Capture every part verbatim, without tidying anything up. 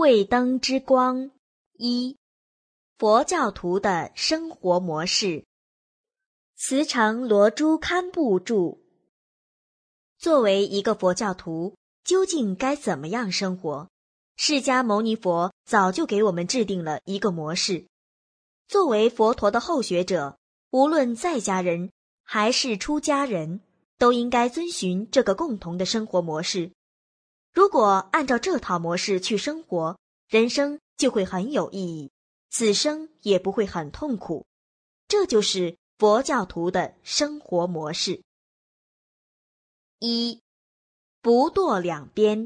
慧灯之光一，佛教徒的生活模式。慈城罗珠堪布著。作为一个佛教徒，究竟该怎么样生活？释迦牟尼佛早就给我们制定了一个模式。作为佛陀的后学者，无论在家人还是出家人，都应该遵循这个共同的生活模式。如果按照这套模式去生活，人生就会很有意义，此生也不会很痛苦。这就是佛教徒的生活模式。一，不堕两边。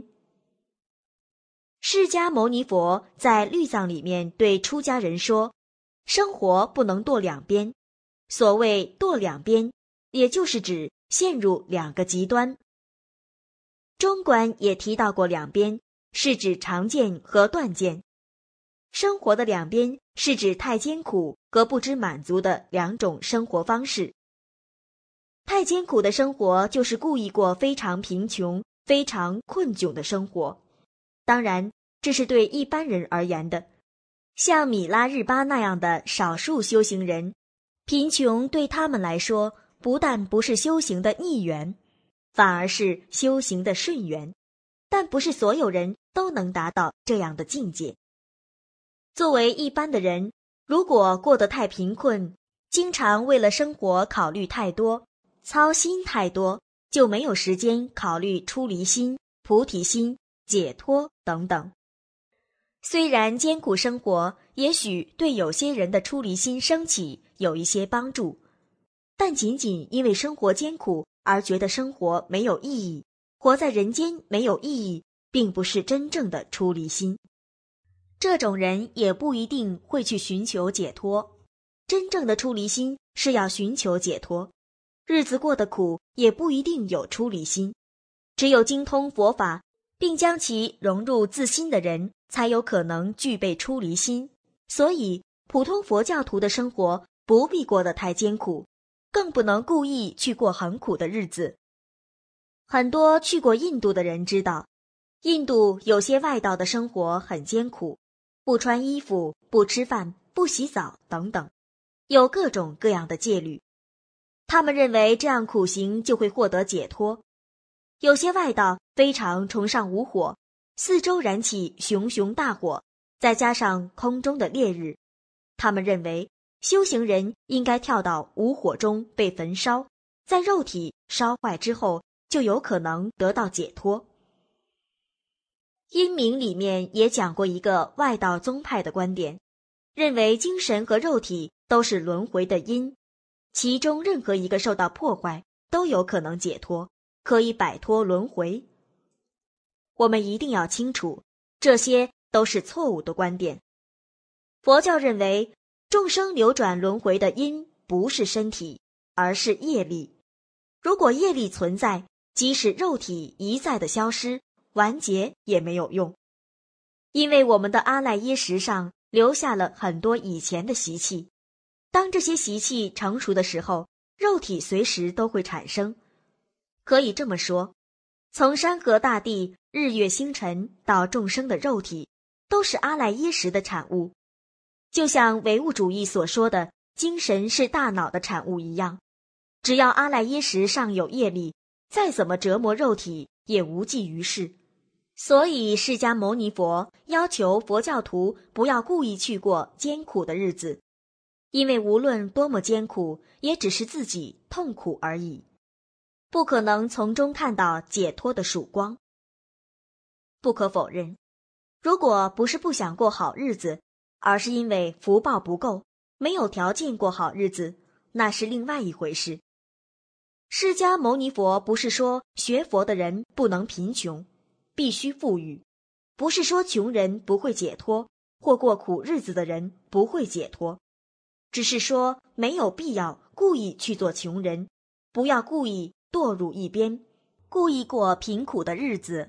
释迦牟尼佛在律藏里面对出家人说，生活不能堕两边。所谓堕两边，也就是指陷入两个极端。中观也提到过两边，是指常见和断见。生活的两边是指太艰苦和不知满足的两种生活方式。太艰苦的生活就是故意过非常贫穷、非常困窘的生活。当然，这是对一般人而言的。像米拉日巴那样的少数修行人，贫穷对他们来说，不但不是修行的逆缘，反而是修行的顺缘。但不是所有人都能达到这样的境界。作为一般的人，如果过得太贫困，经常为了生活考虑太多，操心太多，就没有时间考虑出离心、菩提心、解脱等等。虽然艰苦生活也许对有些人的出离心升起有一些帮助，但仅仅因为生活艰苦而觉得生活没有意义，活在人间没有意义，并不是真正的出离心。这种人也不一定会去寻求解脱。真正的出离心是要寻求解脱，日子过得苦也不一定有出离心。只有精通佛法，并将其融入自心的人，才有可能具备出离心。所以，普通佛教徒的生活不必过得太艰苦，更不能故意去过很苦的日子。很多去过印度的人知道，印度有些外道的生活很艰苦，不穿衣服、不吃饭、不洗澡等等，有各种各样的戒律。他们认为这样苦行就会获得解脱。有些外道非常崇尚无火，四周燃起熊熊大火，再加上空中的烈日，他们认为修行人应该跳到无火中被焚烧，在肉体烧坏之后就有可能得到解脱。因明里面也讲过一个外道宗派的观点，认为精神和肉体都是轮回的因，其中任何一个受到破坏都有可能解脱，可以摆脱轮回。我们一定要清楚，这些都是错误的观点。佛教认为，众生流转轮回的因不是身体，而是业力。如果业力存在，即使肉体一再的消失，完结也没有用。因为我们的阿赖耶识上留下了很多以前的习气，当这些习气成熟的时候，肉体随时都会产生。可以这么说，从山河大地、日月星辰到众生的肉体，都是阿赖耶识的产物。就像唯物主义所说的精神是大脑的产物一样，只要阿赖耶识上有业力，再怎么折磨肉体也无济于事。所以释迦牟尼佛要求佛教徒不要故意去过艰苦的日子，因为无论多么艰苦，也只是自己痛苦而已，不可能从中看到解脱的曙光。不可否认，如果不是不想过好日子，而是因为福报不够，没有条件过好日子，那是另外一回事。释迦牟尼佛不是说学佛的人不能贫穷，必须富裕，不是说穷人不会解脱，或过苦日子的人不会解脱，只是说没有必要故意去做穷人，不要故意堕入一边，故意过贫苦的日子。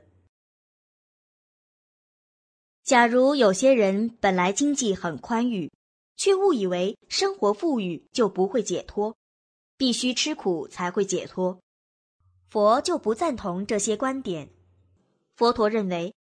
假如有些人本来经济很宽裕，却误以为生活富裕就不会解脱，必须吃苦才会解脱，佛就不赞同这些观点。佛陀认为，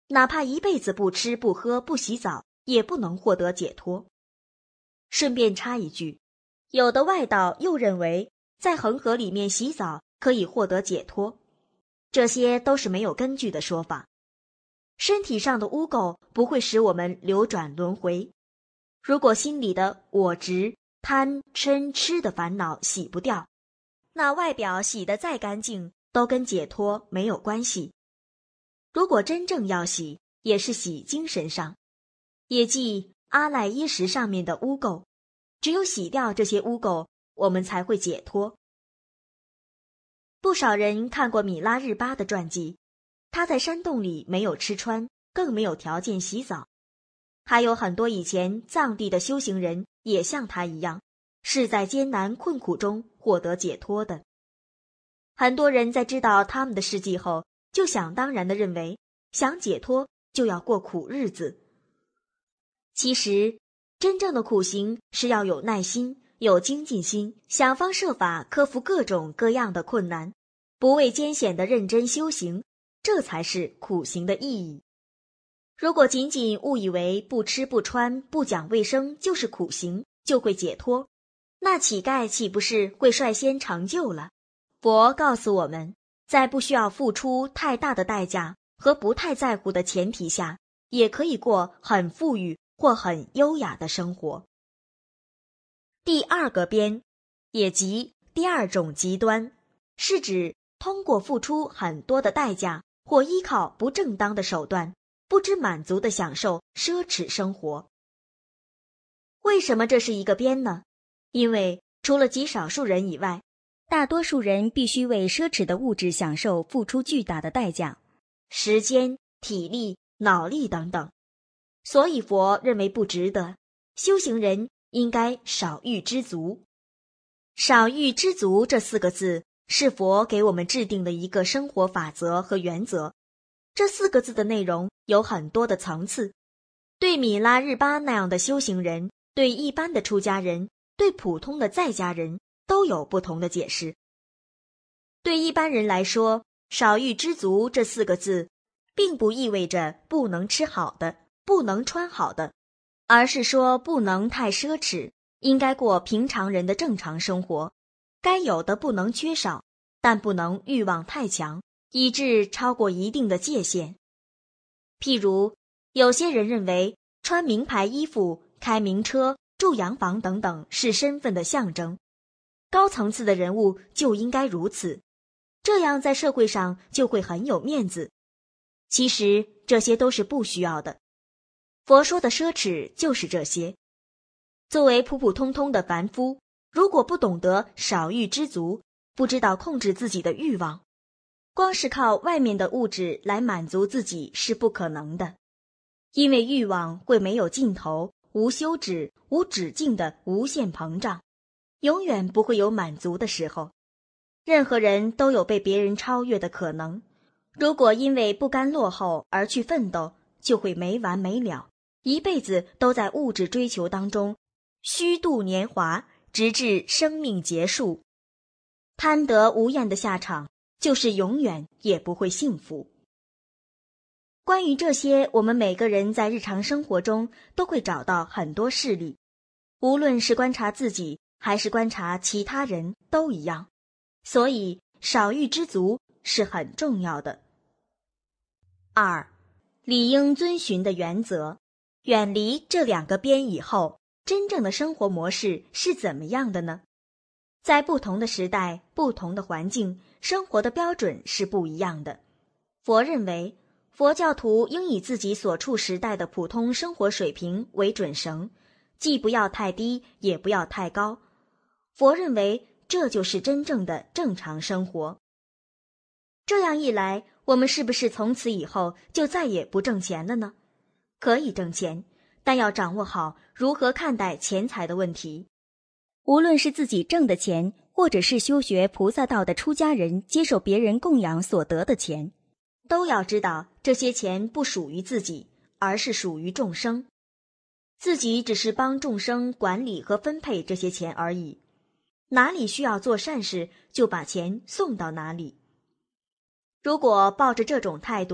哪怕一辈子不吃不喝不洗澡，也不能获得解脱。顺便插一句，有的外道又认为在恒河里面洗澡可以获得解脱，这些都是没有根据的说法。身体上的污垢不会使我们流转轮回，如果心里的我执、贪、嗔、痴的烦恼洗不掉，那外表洗得再干净，都跟解脱没有关系。如果真正要洗，也是洗精神上，也即阿赖耶识上面的污垢，只有洗掉这些污垢，我们才会解脱。不少人看过米拉日巴的传记，他在山洞里没有吃穿，更没有条件洗澡。还有很多以前藏地的修行人也像他一样，是在艰难困苦中获得解脱的。很多人在知道他们的事迹后，就想当然地认为，想解脱就要过苦日子。其实，真正的苦行是要有耐心，有精进心，想方设法克服各种各样的困难，不畏艰险的认真修行，这才是苦行的意义。如果仅仅误以为不吃不穿不讲卫生就是苦行，就会解脱，那乞丐岂不是会率先成就了？佛告诉我们，在不需要付出太大的代价和不太在乎的前提下，也可以过很富裕或很优雅的生活。第二个边，也即第二种极端，是指通过付出很多的代价或依靠不正当的手段，不知满足地享受奢侈生活。为什么这是一个边呢？因为除了极少数人以外， 大多数人必须为奢侈的物质享受付出巨大的代价， 时间、体力、脑力等等。所以佛认为不值得，修行人应该少欲知足。少欲知足这四个字是佛给我们制定的一个生活法则和原则。这四个字的内容有很多的层次，对米拉日巴那样的修行人，对一般的出家人，对普通的在家人都有不同的解释。对一般人来说，少欲知足这四个字并不意味着不能吃好的，不能穿好的，而是说不能太奢侈，应该过平常人的正常生活，该有的不能缺少，但不能欲望太强，以致超过一定的界限。譬如，有些人认为穿名牌衣服、开名车、住洋房等等是身份的象征，高层次的人物就应该如此，这样在社会上就会很有面子。其实这些都是不需要的。佛说的奢侈就是这些。作为普普通通的凡夫，如果不懂得少欲知足，不知道控制自己的欲望，光是靠外面的物质来满足自己是不可能的，因为欲望会没有尽头，无休止、无止境的无限膨胀，永远不会有满足的时候。任何人都有被别人超越的可能，如果因为不甘落后而去奋斗，就会没完没了，一辈子都在物质追求当中虚度年华，直至生命结束。贪得无厌的下场就是永远也不会幸福。关于这些，我们每个人在日常生活中都会找到很多事例，无论是观察自己还是观察其他人都一样。所以少欲知足是很重要的。二，理应遵循的原则。远离这两个边以后，真正的生活模式是怎么样的呢？在不同的时代、不同的环境，生活的标准是不一样的。佛认为，佛教徒应以自己所处时代的普通生活水平为准绳，既不要太低，也不要太高。佛认为，这就是真正的正常生活。这样一来，我们是不是从此以后就再也不挣钱了呢？可以挣钱，但要掌握好如何看待钱财的问题。 无论是自己挣的钱，或者是修学菩萨道的出家人接受别人供养所得的钱， 都要知道这些钱不属于自己，而是属于众生。自己只是帮众生管理和分配这些钱而已，哪里需要做善事，就把钱送到哪里。如果抱着这种态度，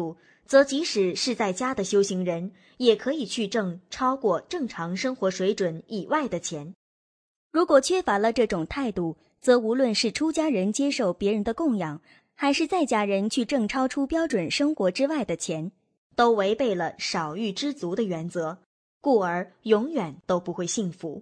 则即使是在家的修行人，也可以去挣超过正常生活水准以外的钱。 如果缺乏了这种态度，则无论是出家人接受别人的供养，还是在家人去挣超出标准生活之外的钱， 都违背了少欲知足的原则，故而永远都不会幸福。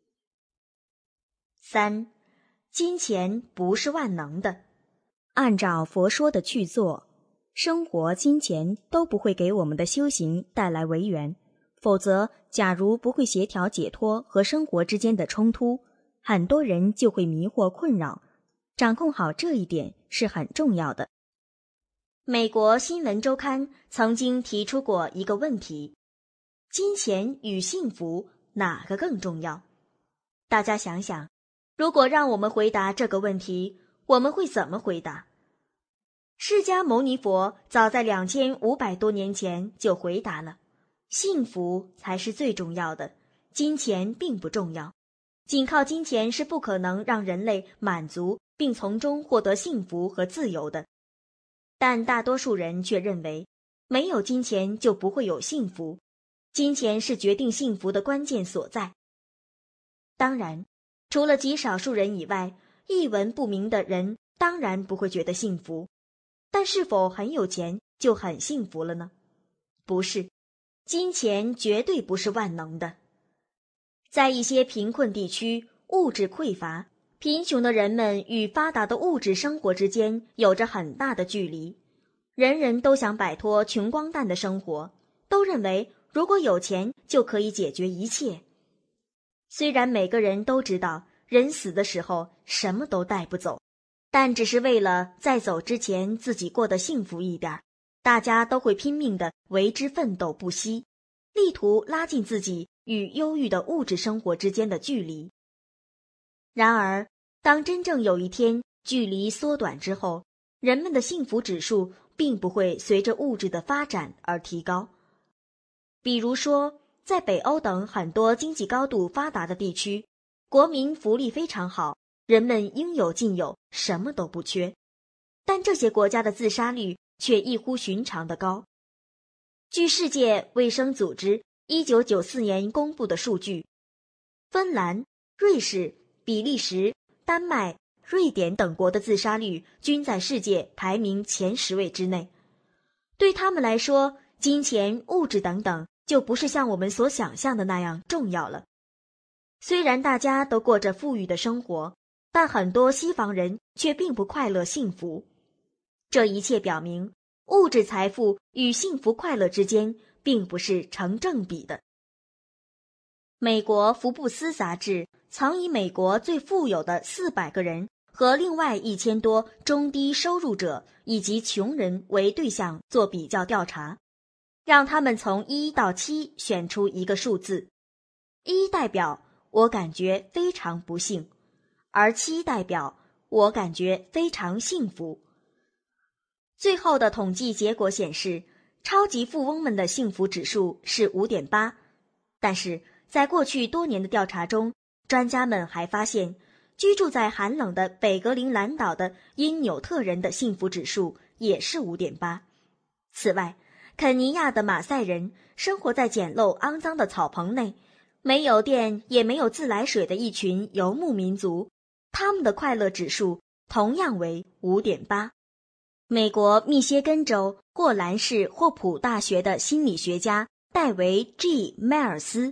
三，金钱不是万能的。 按照佛说的去做，生活、金钱都不会给我们的修行带来违缘。否则，假如不会协调解脱和生活之间的冲突，很多人就会迷惑困扰。掌控好这一点是很重要的。 美国新闻周刊曾经提出过一个问题：金钱与幸福哪个更重要？大家想想，如果让我们回答这个问题，我们会怎么回答？释迦牟尼佛早在两千五百多年前就回答了，幸福才是最重要的，金钱并不重要。仅靠金钱是不可能让人类满足并从中获得幸福和自由的。但大多数人却认为，没有金钱就不会有幸福，金钱是决定幸福的关键所在。当然，除了极少数人以外，一文不名的人当然不会觉得幸福。但是否很有钱就很幸福了呢？不是，金钱绝对不是万能的。在一些贫困地区，物质匮乏，贫穷的人们与发达的物质生活之间有着很大的距离。人人都想摆脱穷光蛋的生活，都认为如果有钱就可以解决一切。虽然每个人都知道人死的时候什么都带不走，但只是为了在走之前自己过得幸福一点，大家都会拼命地为之奋斗不息，力图拉近自己与忧郁的物质生活之间的距离。然而，当真正有一天距离缩短之后，人们的幸福指数并不会随着物质的发展而提高。比如说，在北欧等很多经济高度发达的地区，国民福利非常好，人们应有尽有，什么都不缺，但这些国家的自杀率却异乎寻常的高。据世界卫生组织一九九四年公布的数据，芬兰、瑞士、比利时、丹麦、瑞典等国的自杀率均在世界排名前十位之内。对他们来说，金钱、物质等等就不是像我们所想象的那样重要了。虽然大家都过着富裕的生活，但很多西方人却并不快乐幸福。这一切表明，物质财富与幸福快乐之间并不是成正比的。美国福布斯杂志曾以美国最富有的四百个人和另外一千多中低收入者以及穷人为对象做比较调查，让他们从一到七选出一个数字。一代表我感觉非常不幸，而七代表我感觉非常幸福。最后的统计结果显示，超级富翁们的幸福指数是 五点八， 但是在过去多年的调查中，专家们还发现，居住在寒冷的北格陵兰岛的因纽特人的幸福指数也是 五点八。 此外，肯尼亚的马赛人生活在简陋肮脏的草棚内，没有电也没有自来水的一群游牧民族，他们的快乐指数同样为 五点八。 美国密歇根州霍兰市霍普大学的心理学家戴维 G 迈尔斯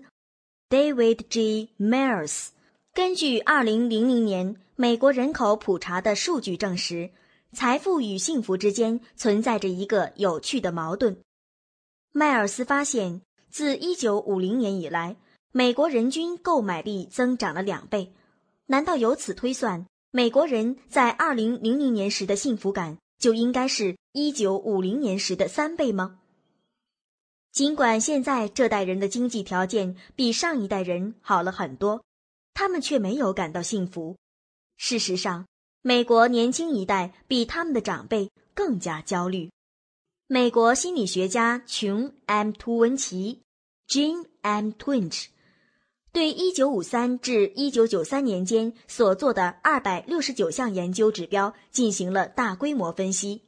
David G. Myers 根据二零零零年美国人口普查的数据证实，财富与幸福之间存在着一个有趣的矛盾。迈尔斯发现，自一九五零年以来，美国人均购买力增长了两倍。难道由此推算，美国人在二零零零年时的幸福感就应该是一九五零年时的三倍吗？尽管现在这代人的经济条件比上一代人好了很多，他们却没有感到幸福。事实上，美国年轻一代比他们的长辈更加焦虑。美国心理学家琼 M. 图文奇 Jean M. Twenge 对一九五三至一九九三年间所做的二百六十九项研究指标进行了大规模分析。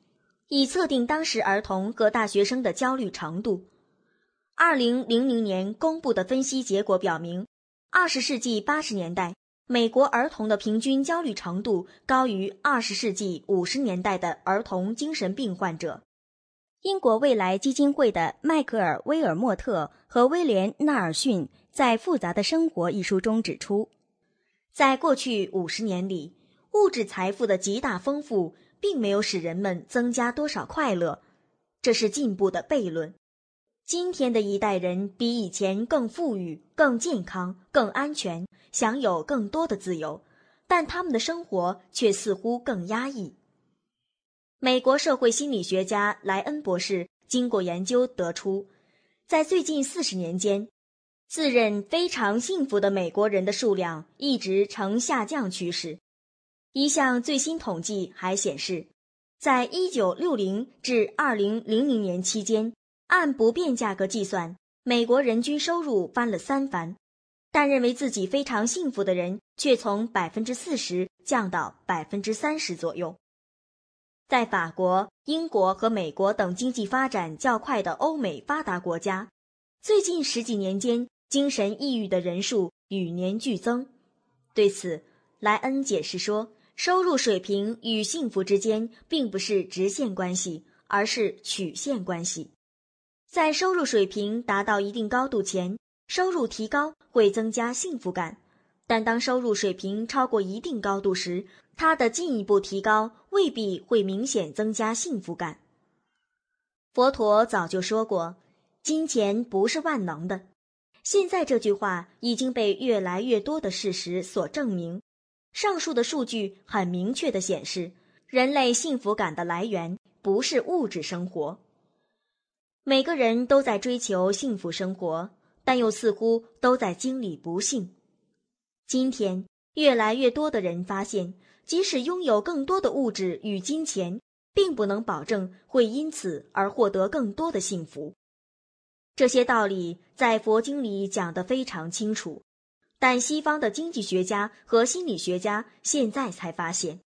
以测定当时儿童和大学生的焦虑程度。二零零零年公布的分析结果表明，二十世纪八十年代美国儿童的平均焦虑程度高于二十世纪五十年代的儿童精神病患者。 英国未来基金会的迈克尔·威尔莫特和威廉·纳尔逊在《复杂的生活》一书中指出， 在过去五十年里，物质财富的极大丰富并没有使人们增加多少快乐，这是进步的悖论。今天的一代人比以前更富裕、更健康、更安全，享有更多的自由，但他们的生活却似乎更压抑。美国社会心理学家莱恩博士经过研究得出，在最近四十年间，自认非常幸福的美国人的数量一直呈下降趋势。一项最新统计还显示，在一九六零至二零零零年期间，按不变价格计算，美国人均收入翻了三番，但认为自己非常幸福的人却从百分之四十降到百分之三十左右。在法国、英国和美国等经济发展较快的欧美发达国家，最近十几年间，精神抑郁的人数与年俱增。对此，莱恩解释说，收入水平与幸福之间并不是直线关系，而是曲线关系。在收入水平达到一定高度前，收入提高会增加幸福感，但当收入水平超过一定高度时，它的进一步提高未必会明显增加幸福感。佛陀早就说过，金钱不是万能的。现在这句话已经被越来越多的事实所证明。上述的数据很明确地显示，人类幸福感的来源不是物质生活。每个人都在追求幸福生活，但又似乎都在经历不幸。今天，越来越多的人发现，即使拥有更多的物质与金钱，并不能保证会因此而获得更多的幸福。这些道理在佛经里讲得非常清楚，但西方的经济学家和心理学家现在才发现。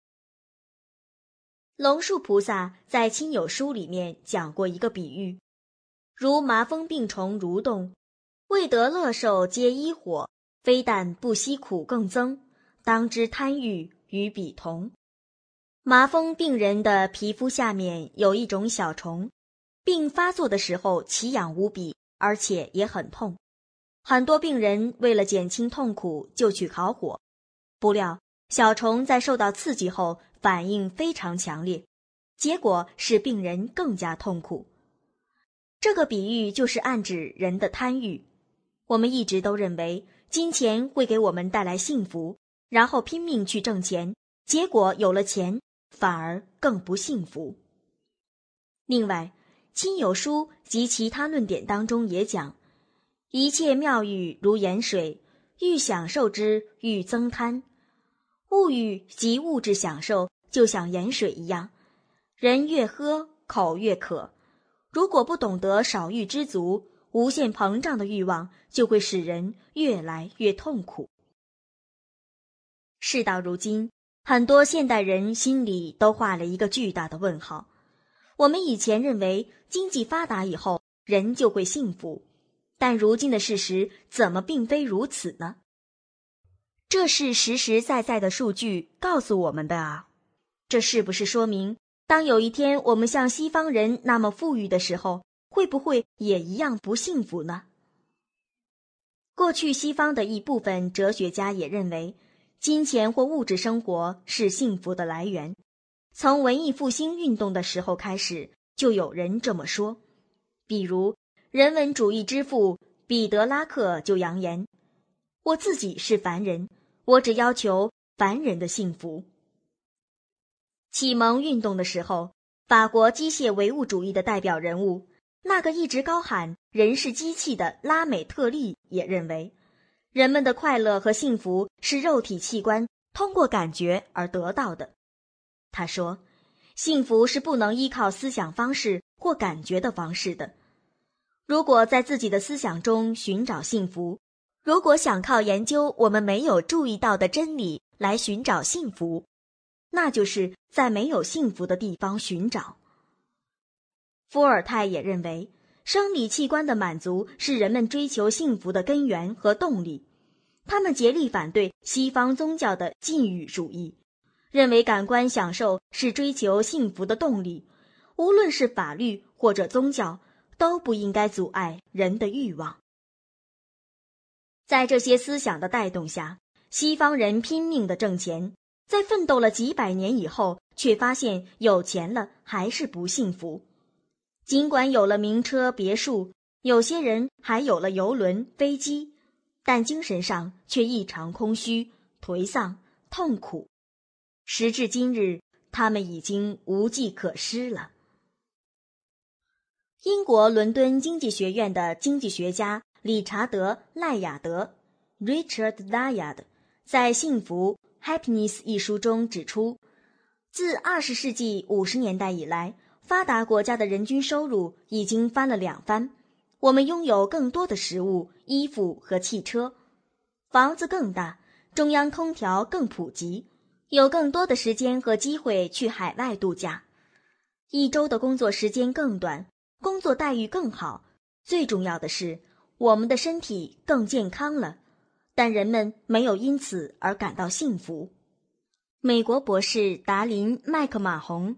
龙树菩萨在亲友书里面讲过一个比喻，如麻风病虫蠕动，未得乐受皆依火，非但不惜苦更增，当知贪欲与彼同。麻风病人的皮肤下面有一种小虫，病发作的时候奇痒无比，而且也很痛。很多病人为了减轻痛苦就去烤火，不料小虫在受到刺激后反应非常强烈，结果使病人更加痛苦。这个比喻就是暗指人的贪欲。我们一直都认为金钱会给我们带来幸福，然后拼命去挣钱，结果有了钱反而更不幸福。另外，亲友书及其他论点当中也讲，一切妙欲如盐水，欲享受之欲增贪。物欲及物质享受就像盐水一样，人越喝口越渴。如果不懂得少欲知足，无限膨胀的欲望就会使人越来越痛苦。事到如今，很多现代人心里都画了一个巨大的问号。我们以前认为经济发达以后人就会幸福，但如今的事实怎么并非如此呢？这是实实在在的数据告诉我们的啊。这是不是说明，当有一天我们像西方人那么富裕的时候，会不会也一样不幸福呢？过去西方的一部分哲学家也认为，金钱或物质生活是幸福的来源。从文艺复兴运动的时候开始，就有人这么说。比如，人文主义之父彼得拉克就扬言，我自己是凡人，我只要求凡人的幸福。启蒙运动的时候，法国机械唯物主义的代表人物，那个一直高喊人是机器的拉美特利也认为，人们的快乐和幸福是肉体器官通过感觉而得到的。他说，幸福是不能依靠思想方式或感觉的方式的。如果在自己的思想中寻找幸福，如果想靠研究我们没有注意到的真理来寻找幸福，那就是在没有幸福的地方寻找。 伏尔泰也认为，生理器官的满足是人们追求幸福的根源和动力。他们竭力反对西方宗教的禁欲主义，认为感官享受是追求幸福的动力，无论是法律或者宗教，都不应该阻碍人的欲望。在这些思想的带动下，西方人拼命地挣钱，在奋斗了几百年以后，却发现有钱了还是不幸福。尽管有了名车别墅，有些人还有了邮轮飞机，但精神上却异常空虚、颓丧、痛苦。时至今日，他们已经无计可施了。英国伦敦经济学院的经济学家理查德·赖亚德 （Richard Layard） 在《幸福 Happiness》一书中指出，自二十世纪五十年代以来，发达国家的人均收入已经翻了两番。我们拥有更多的食物、衣服和汽车，房子更大，中央空调更普及，有更多的时间和机会去海外度假。一周的工作时间更短，工作待遇更好，最重要的是，我们的身体更健康了，但人们没有因此而感到幸福。美国博士达林·麦克马洪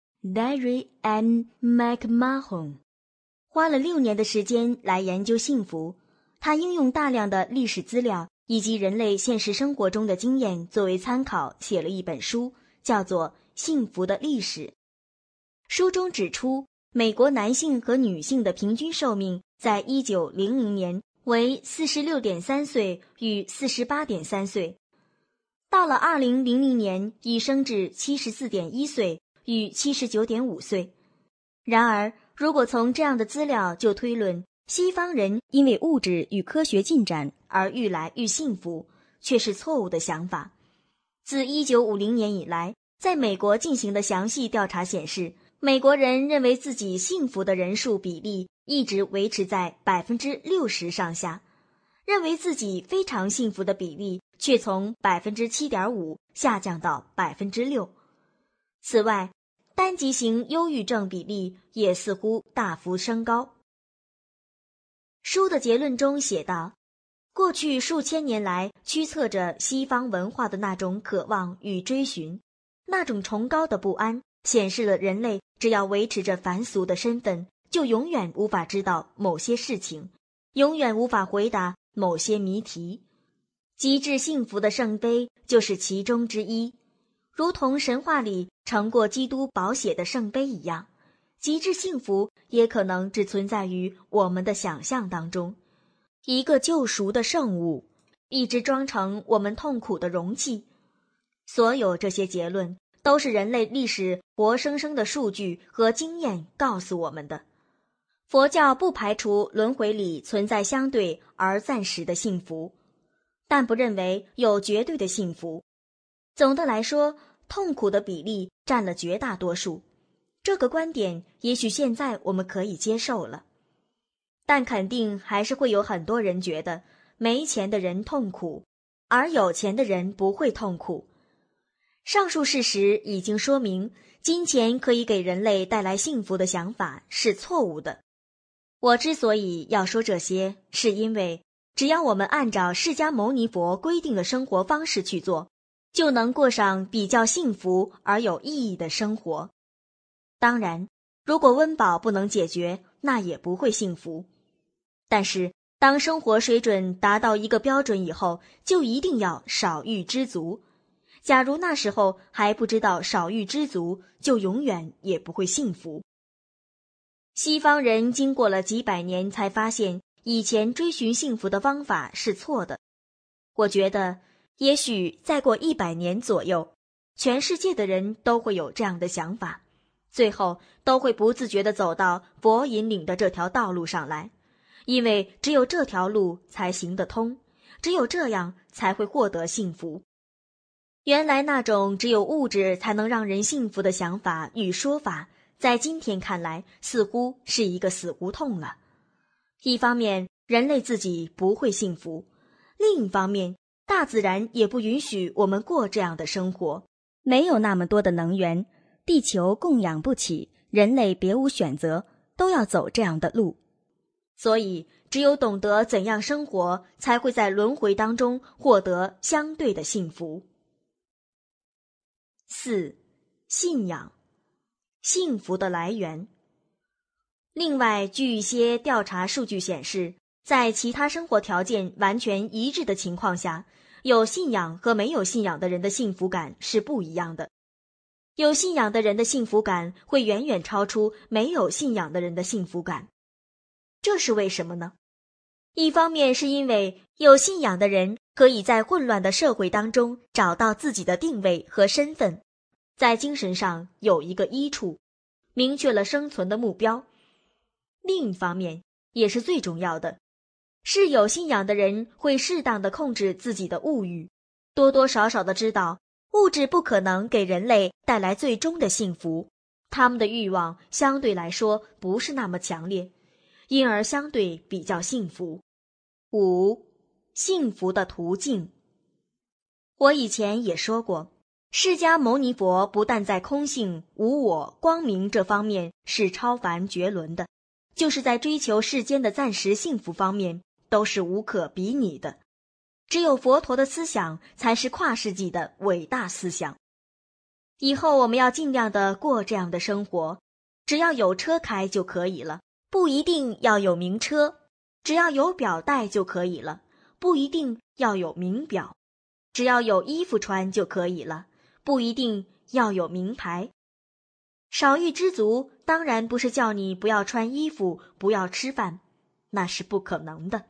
（Darry M. McMahon） 花了六年的时间来研究幸福。他应用大量的历史资料以及人类现实生活中的经验作为参考，写了一本书，叫做《幸福的历史》。书中指出，美国男性和女性的平均寿命在一九零零年为 四十六点三 岁与 四十八点三 岁，到了二零零零年已升至 七十四点一 岁与 七十九点五 岁。然而，如果从这样的资料就推论，西方人因为物质与科学进展而愈来愈幸福，却是错误的想法。自一九五零年以来，在美国进行的详细调查显示，美国人认为自己幸福的人数比例一直维持在 百分之六十 上下，认为自己非常幸福的比例却从 百分之七点五 下降到 百分之六。 此外，单极型忧郁症比例也似乎大幅升高。书的结论中写道，过去数千年来驱策着西方文化的那种渴望与追寻，那种崇高的不安，显示了人类只要维持着凡俗的身份，就永远无法知道某些事情，永远无法回答某些谜题。极致幸福的圣杯就是其中之一，如同神话里盛过基督宝血的圣杯一样，极致幸福也可能只存在于我们的想象当中，一个救赎的圣物，一只装盛我们痛苦的容器。所有这些结论都是人类历史活生生的数据和经验告诉我们的。佛教不排除轮回里存在相对而暂时的幸福，但不认为有绝对的幸福。总的来说，痛苦的比例占了绝大多数。这个观点也许现在我们可以接受了，但肯定还是会有很多人觉得没钱的人痛苦，而有钱的人不会痛苦。上述事实已经说明，金钱可以给人类带来幸福的想法是错误的。我之所以要说这些，是因为只要我们按照释迦牟尼佛规定的生活方式去做，就能过上比较幸福而有意义的生活。当然，如果温饱不能解决，那也不会幸福。但是，当生活水准达到一个标准以后，就一定要少欲知足。假如那时候还不知道少欲知足，就永远也不会幸福。西方人经过了几百年才发现，以前追寻幸福的方法是错的。我觉得，也许再过一百年左右，全世界的人都会有这样的想法，最后都会不自觉地走到佛引领的这条道路上来，因为只有这条路才行得通，只有这样才会获得幸福。原来那种只有物质才能让人幸福的想法与说法，在今天看来似乎是一个死胡同了。一方面，人类自己不会幸福；另一方面，大自然也不允许我们过这样的生活。没有那么多的能源，地球供养不起，人类别无选择， 都要走这样的路。 所以只有懂得怎样生活，才会在轮回当中获得相对的幸福。四、信仰，幸福的来源。另外，据一些调查数据显示，在其他生活条件完全一致的情况下，有信仰和没有信仰的人的幸福感是不一样的。有信仰的人的幸福感会远远超出没有信仰的人的幸福感。这是为什么呢？一方面是因为有信仰的人可以在混乱的社会当中找到自己的定位和身份，在精神上有一个依处，明确了生存的目标。另一方面，也是最重要的，是有信仰的人会适当的控制自己的物欲，多多少少的知道物质不可能给人类带来最终的幸福，他们的欲望相对来说不是那么强烈，因而相对比较幸福。五、幸福的途径。我以前也说过，释迦牟尼佛不但在空性、无我、光明这方面是超凡绝伦的，就是在追求世间的暂时幸福方面都是无可比拟的。只有佛陀的思想才是跨世纪的伟大思想。以后我们要尽量的过这样的生活，只要有车开就可以了，不一定要有名车；只要有表带就可以了，不一定要有名表；只要有衣服穿就可以了，不一定要有名牌。少欲知足，当然不是叫你不要穿衣服，不要吃饭，那是不可能的。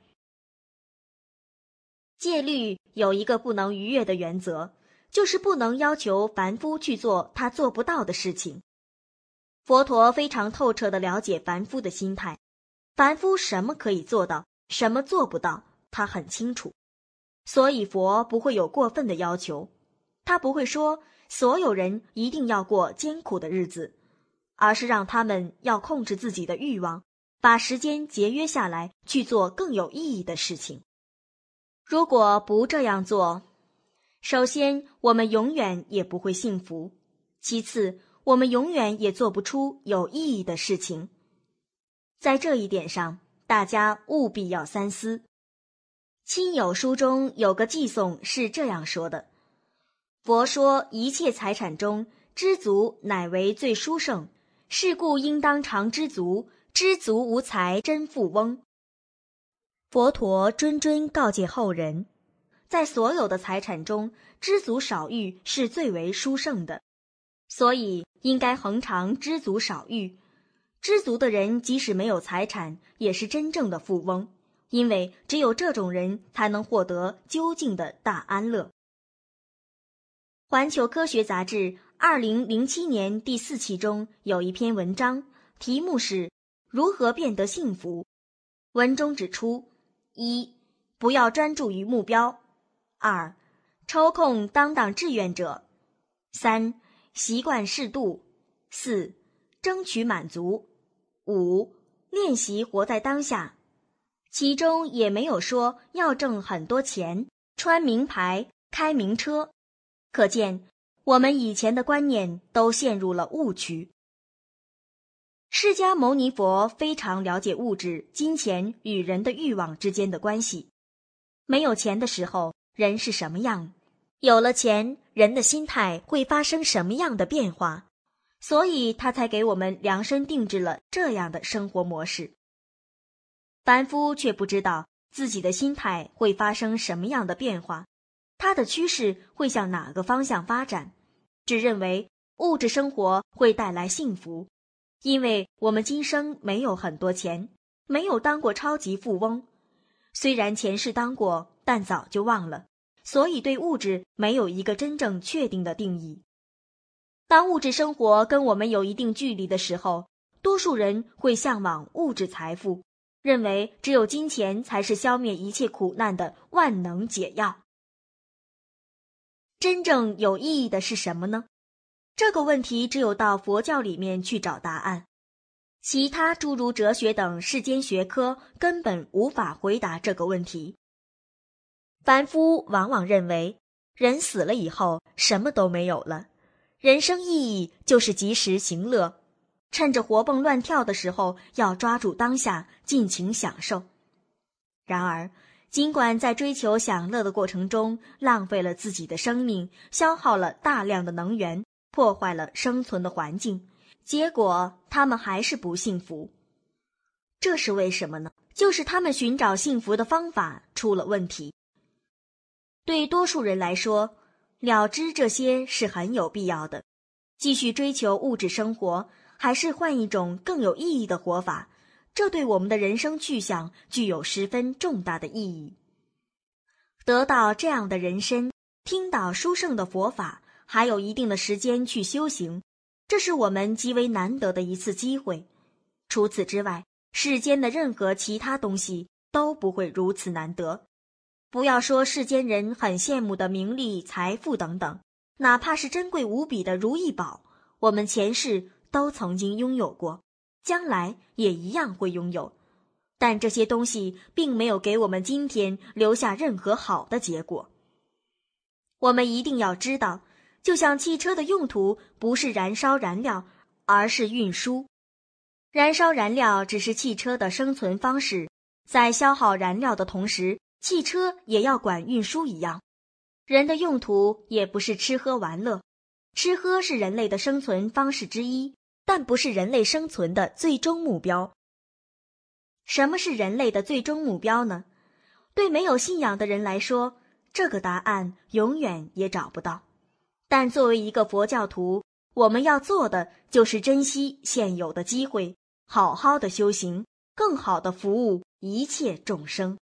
戒律有一个不能逾越的原则，就是不能要求凡夫去做他做不到的事情。佛陀非常透彻地了解凡夫的心态，凡夫什么可以做到，什么做不到，他很清楚。所以佛不会有过分的要求，他不会说所有人一定要过艰苦的日子，而是让他们要控制自己的欲望，把时间节约下来去做更有意义的事情。如果不这样做，首先我们永远也不会幸福，其次我们永远也做不出有意义的事情。在这一点上，大家务必要三思。亲友书中有个偈颂是这样说的：佛说一切财产中，知足乃为最殊胜，是故应当常知足，知足无财真富翁。佛陀谆谆告诫后人，在所有的财产中，知足少欲是最为殊胜的，所以应该恒常知足少欲。知足的人即使没有财产，也是真正的富翁，因为只有这种人才能获得究竟的大安乐。环球科学杂志二零零七年第四期中有一篇文章，题目是如何变得幸福。文中指出：一、不要专注于目标；二、抽空当当志愿者；三、习惯适度；四、争取满足；五、练习活在当下。其中也没有说要挣很多钱，穿名牌，开名车。可见我们以前的观念都陷入了误区。释迦牟尼佛非常了解物质、金钱与人的欲望之间的关系。没有钱的时候，人是什么样？有了钱，人的心态会发生什么样的变化？所以他才给我们量身定制了这样的生活模式。凡夫却不知道自己的心态会发生什么样的变化，它的趋势会向哪个方向发展，只认为物质生活会带来幸福，因为我们今生没有很多钱，没有当过超级富翁，虽然前世当过，但早就忘了，所以对物质没有一个真正确定的定义。当物质生活跟我们有一定距离的时候，多数人会向往物质财富，认为只有金钱才是消灭一切苦难的万能解药。真正有意义的是什么呢？这个问题只有到佛教里面去找答案，其他诸如哲学等世间学科根本无法回答这个问题。凡夫往往认为人死了以后什么都没有了，人生意义就是及时行乐， 趁着活蹦乱跳的时候，要抓住当下，尽情享受。然而，尽管在追求享乐的过程中浪费了自己的生命，消耗了大量的能源，破坏了生存的环境，结果他们还是不幸福。这是为什么呢？就是他们寻找幸福的方法出了问题。对多数人来说，了知这些是很有必要的，继续追求物质生活，还是换一种更有意义的活法，这对我们的人生去向具有十分重大的意义。得到这样的人身，听到殊胜的佛法，还有一定的时间去修行，这是我们极为难得的一次机会。除此之外，世间的任何其他东西都不会如此难得。不要说世间人很羡慕的名利、财富等等，哪怕是珍贵无比的如意宝，我们前世都曾经拥有过，将来也一样会拥有。但这些东西并没有给我们今天留下任何好的结果。我们一定要知道，就像汽车的用途不是燃烧燃料，而是运输。燃烧燃料只是汽车的生存方式，在消耗燃料的同时，汽车也要管运输一样。人的用途也不是吃喝玩乐，吃喝是人类的生存方式之一，但不是人类生存的最终目标。什么是人类的最终目标呢？对没有信仰的人来说，这个答案永远也找不到。但作为一个佛教徒，我们要做的就是珍惜现有的机会，好好的修行，更好的服务一切众生。